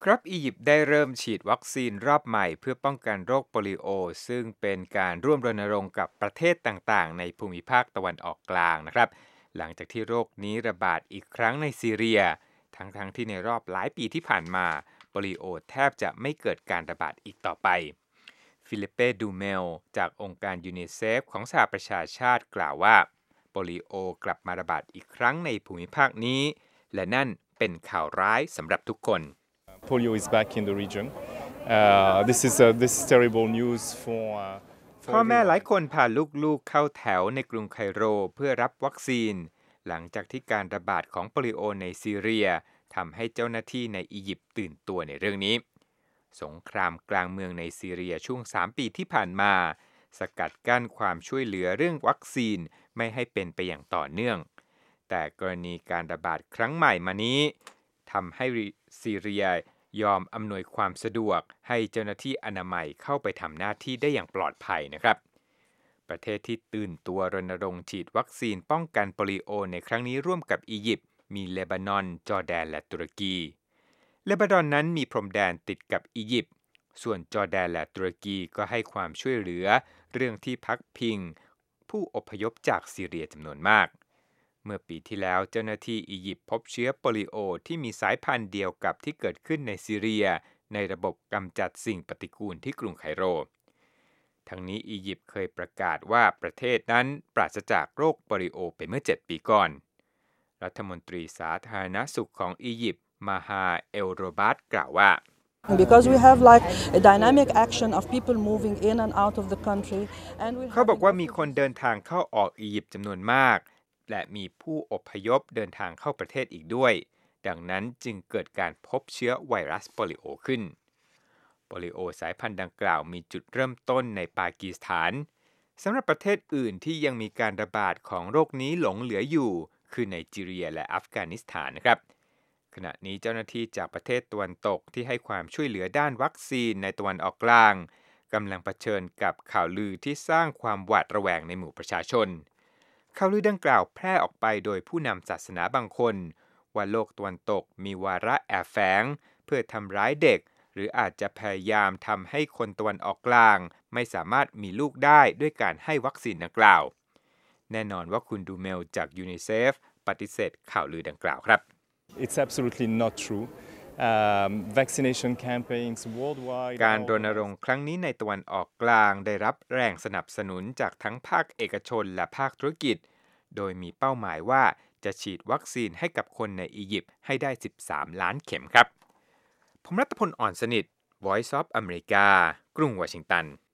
ครับอียิปต์ได้เริ่มฉีดวัคซีนรอบใหม่เพื่อป้องกันโรคโปลิโอซึ่งเป็นการร่วมรณรงค์กับประเทศต่างๆในภูมิภาคตะวันออกกลางนะครับหลังจากที่โรคนี้ระบาดอีกครั้งในซีเรียทั้งที่ในรอบหลายปีที่ผ่านมาโปลิโอแทบจะไม่เกิดการระบาดอีกต่อไปฟิลิปเป้ดูเมลจากองค์การยูนิเซฟของสหประชาชาติกล่าวว่าโปลิโอกลับมาระบาดอีกครั้งในภูมิภาคนี้และนั่นเป็นข่าวร้ายสำหรับทุกคน Polio is back in the region. This is terrible news for พ่อแม่หลาย everyone. คนพาลูกๆเข้าแถวในกรุงไคโรเพื่อรับวัคซีนหลังจากที่การระบาดของโปลิโอในซีเรียทำให้เจ้าหน้าที่ในอียิปต์ตื่นตัวในเรื่องนี้สงครามกลางเมืองในซีเรียช่วง3 ปีที่ผ่านมาสกัดกั้นความช่วยเหลือเรื่องวัคซีนไม่ให้เป็นไปอย่างต่อเนื่องแต่กรณีการระบาดครั้งใหม่มานี้ทำให้ซีเรียยอมอำนวยความสะดวกให้เจ้าหน้าที่อนามัยเข้าไปทำหน้าที่ได้อย่างปลอดภัยนะครับประเทศที่ตื่นตัวรณรงค์ฉีดวัคซีนป้องกันโปลิโอในครั้งนี้ร่วมกับอียิปต์มีเลบานอนจอร์แดนและตุรกีเลบานอนนั้นมีพรมแดนติดกับอียิปต์ส่วนจอร์แดนและตุรกีก็ให้ความช่วยเหลือเรื่องที่พักพิงผู้อพยพจากซีเรียจำนวนมากเมื่อปีที่แล้วเจ้าหน้าที่อียิปต์พบเชื้อโปลิโอที่มีสายพันธุ์เดียวกับที่เกิดขึ้นในซีเรียในระบบกำจัดสิ่งปฏิกูลที่กรุงไคโรทั้งนี้อียิปต์เคยประกาศว่าประเทศนั้นปราศจากโรคโปลิโอไปเมื่อ7 ปีก่อนรัฐมนตรีสาธารณสุขของอียิปต์มาฮาเอลโรบัตกล่าวว่า Because we have like a dynamic action of people moving in and out of the country and we เขาบอกว่ามีคนเดินทางเข้าออกอียิปต์จำนวนมากและมีผู้อพยพเดินทางเข้าประเทศอีกด้วยดังนั้นจึงเกิดการพบเชื้อไวรัสโปลิโอขึ้นโปลิโอสายพันธุ์ดังกล่าวมีจุดเริ่มต้นในปากีสถานสำหรับประเทศอื่นที่ยังมีการระบาดของโรคนี้หลงเหลืออยู่คือไนจีเรียและอัฟกานิสถานนะครับขณะนี้เจ้าหน้าที่จากประเทศตะวันตกที่ให้ความช่วยเหลือด้านวัคซีนในตะวันออกกลางกำลังเผชิญกับข่าวลือที่สร้างความหวาดระแวงในหมู่ประชาชนข่าวลือดังกล่าวแพร่ออกไปโดยผู้นำศาสนาบางคนว่าโลกตะวันตกมีวาระแอบแฝงเพื่อทำร้ายเด็กหรืออาจจะพยายามทำให้คนตะวันออกกลางไม่สามารถมีลูกได้ด้วยการให้วัคซีนดังกล่าวแน่นอนว่าคุณดูเมลจากยูนิเซฟปฏิเสธข่าวลือดังกล่าวครับ It's absolutely not true. Vaccination campaigns worldwide. การรณรงค์ครั้งนี้ในตะวันออกกลางได้รับแรงสนับสนุนจากทั้งภาคเอกชนและภาคธุรกิจโดยมีเป้าหมายว่าจะฉีดวัคซีนให้กับคนในอียิปต์ให้ได้13 ล้านเข็มครับผมรัตพล อ่อนสนิท Voice of America กรุงวอชิงตัน